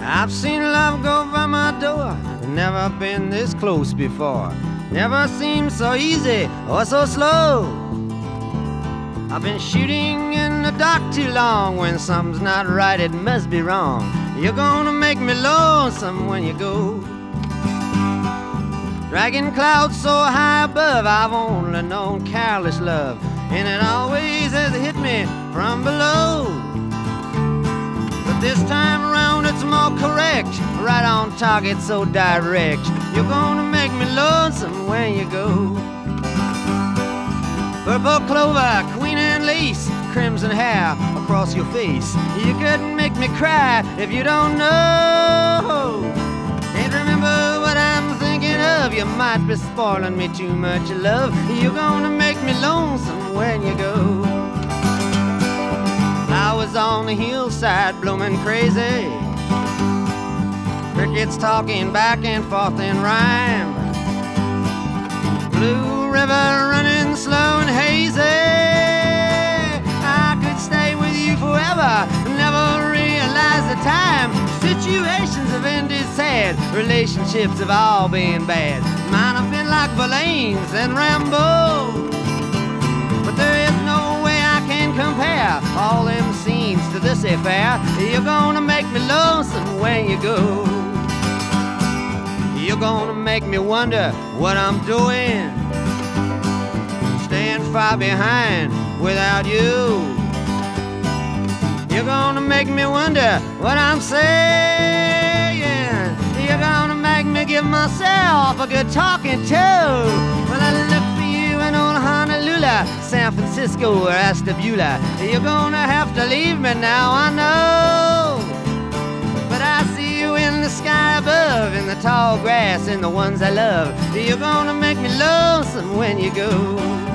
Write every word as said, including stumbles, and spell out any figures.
I've seen love go by my door, never been this close before. Never seemed so easy or so slow. I've been shooting in the dark too long. When something's not right, it must be wrong. You're gonna make me lonesome when you go. Dragging clouds so high above, I've only known careless love, and it always has hit me from below. But this time around it's more correct, right on target, so direct. You're gonna make me lonesome when you go. Purple clover, queen and lace, crimson hair across your face. You couldn't make me cry if you don't know. Can't remember what I'm thinking of. You might be spoiling me too much, love. You're gonna make me lonesome when you go. Flowers on the hillside blooming crazy, crickets talking back and forth in rhyme. Blue river running slow and hazy. I could stay with you forever, never realize the time. Situations have ended sad, relationships have all been bad. Mine have been like Verlaine's and Rambo, but there is no way I can compare all them scenes to this affair. You're gonna make me lonesome when you go. You're gonna make me wonder what I'm doing, staying far behind without you. You're gonna make me wonder what I'm saying. You're gonna make me give myself a good talking to. When I look for you in old Honolulu, San Francisco, or Ashtabula, you're gonna have to leave me now, I know. But I see you in the sky above, in the tall grass, in the ones I love. You're gonna make me lonesome when you go.